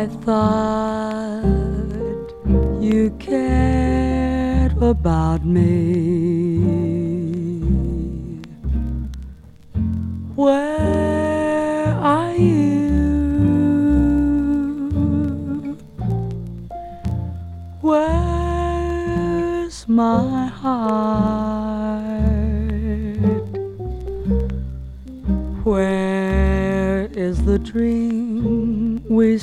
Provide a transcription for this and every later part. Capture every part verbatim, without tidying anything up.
I thought you cared about me. Where are you? Where's my heart? Where is the dream we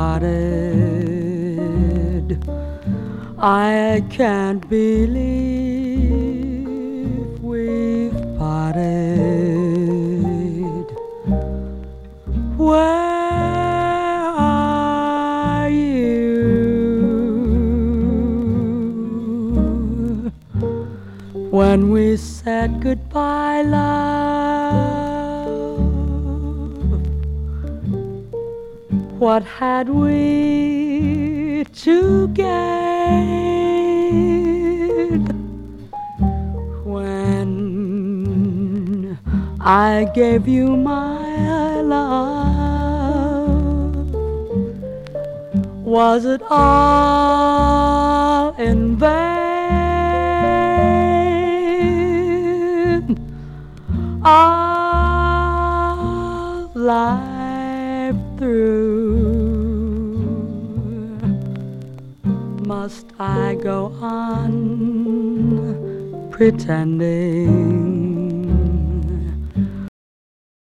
started? I can't believe we've parted. Where are you? When we said goodbye, love, what had we to gain? When I gave you my love, was it all in vain? All life through, must I go on pretending